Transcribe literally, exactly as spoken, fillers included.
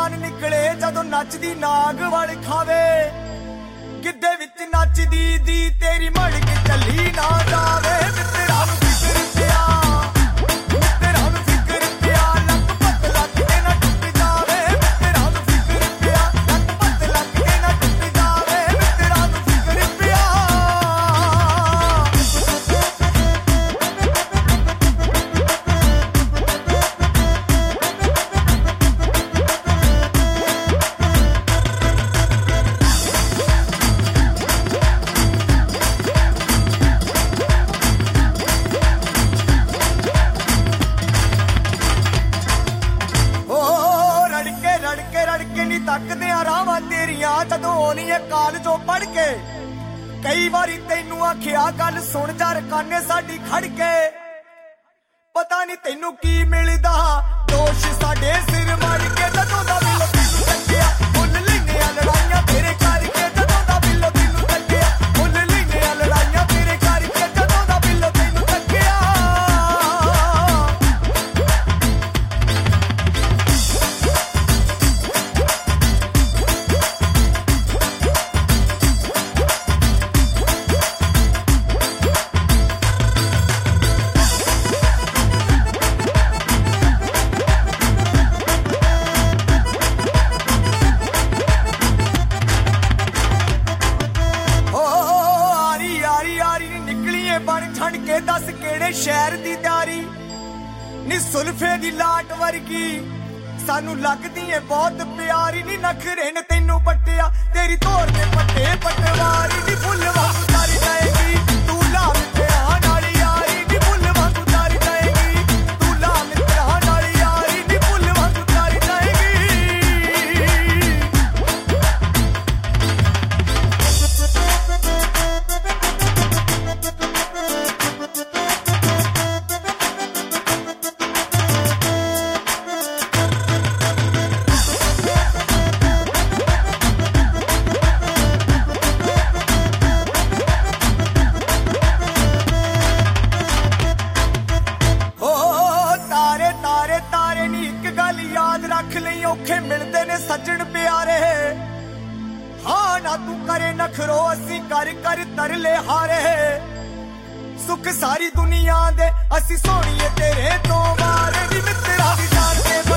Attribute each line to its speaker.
Speaker 1: ਜਾਨ ਨਿਕਲੇ ਜਦੋਂ ਨੱਚਦੀ ਨਾਗ ਵੜ ਖਾਵੇ ਗਿੱਧੇ ਵਿੱਚ ਨੱਚਦੀ ਦੀ ਤੇਰੀ ਮੜ ਕੇ ਚੱਲੀ ਨਾ ਜਾਵੇ ਮਿੱਤਰਾਂ ਨੂੰ ਫਿਕਰ ਪਿਆ ਮਿੱਤਰਾਂ ਨੂੰ ਫਿਕਰ ਪਿਆ ਲੱਕ ਪੱਤ ਲੱਗ ਕੇ ਨਾ ਟੁੱਟ ਜਾਵੇ ਮਿੱਤਰਾਂ ਨੂੰ ਫਿਕਰ ਪਿਆ ਲੱਕ ਪੱਤ ਲੱਗ ਕੇ ਨਾ ਟੁੱਟ ਜਾਵੇ ਮਿੱਤਰਾਂ ਨੂੰ ਫਿਕਰ ਪਿਆ ਤੱਕਦਿਆਂ ਰਾਵਾਂ ਤੇਰੀਆਂ ਜਦੋਂ ਆਉਣੀ ਐ ਕਾਲਜੋਂ ਪੜ ਕੇ ਕਈ ਵਾਰੀ ਤੈਨੂੰ ਆਖਿਆ ਗੱਲ ਸੁਣ ਜਾ ਰਕਾਨੇ ਸਾਡੀ ਖੜ ਕੇ ਪਤਾ ਨਹੀਂ ਤੈਨੂੰ ਕੀ ਮਿਲਦਾ ਦੋਸ਼ ਸਾਡੇ ਸਿਰ ਮੜ ਕੇ ਜਦੋਂ ਦਾ ਬਿੱਲੋ ਤੈਨੂੰ ਚੱਕਿਆ ਫੁੱਲ ਲੈਨੇ ਆ ਲੜਾਈਆਂ ਤੇਰੇ ਕਰਕੇ ਜਦੋਂ ਦਾ ਬਿੱਲੋ ਤੈਨੂੰ ਚੱਕਿਆ ਫੁੱਲ ਲੈਨੇ ਆ ਲੜਾਈਆਂ ਤੇਰੇ ਕਰਕੇ ਜਦੋਂ ਦਾ ਬਿੱਲੋ ਤੈਨੂੰ ਚੱਕਿਆ ਬਣ ਛੱਡ ਕੇ ਦੱਸ ਕਿਹੜੇ ਸ਼ਹਿਰ ਦੀ ਤਿਆਰੀ ਨੀ ਸੁਲਫੇ ਦੀ ਲਾਟ ਵਰਗੀ ਸਾਨੂੰ ਲੱਗਦੀ ਏ ਬਹੁਤ ਪਿਆਰੀ ਨੀ ਨਖਰੇ ਨੇ ਤੈਨੂੰ ਪੱਟਿਆ ਤੇਰੀ ਧੋਰ ਦੇ ਪੱਟੇ ਪਟਵਾਰੀ ਨੀ ਫੁੱਲ ਵਾਂਗੂ ਤਰ ਜਾਏਗੀ ਤੂੰ ਲਾ ਮਿੱਤਰਾਂ ਨਾਲ ਯਾਰੀ ਨੀ ਫੁੱਲ ਵਾਂਗੂ ਤਰ ਜਾਏਗੀ ਤੂੰ ਲਾ ਮਿੱਤਰਾਂ ਨਾਲ ਯਾਰੀ ਨੀ ਫੁੱਲ ਵਾਂਗੂ ਤਰ ਜਾਏਗੀ ਰੱਖ ਲਈ ਔਖੇ ਮਿਲਦੇ ਨੇ ਸੱਜਣ ਪਿਆਰੇ ਹਾਂ ਨਾ ਤੂੰ ਕਰੇ ਨਖਰੋ ਅਸੀਂ ਕਰ ਕਰ ਤਰਲੇ ਹਾਰੇ ਸੁੱਖ ਸਾਰੀ ਦੁਨੀਆ ਦੇ ਅਸੀਂ ਸੋਹਣੀਏ ਤੇਰੇ ਤੋਂ ਮਾਰੇ ਵੀ ਮਿੱਤਰਾਂ ਦੀ ਜਾਨ ਦੇ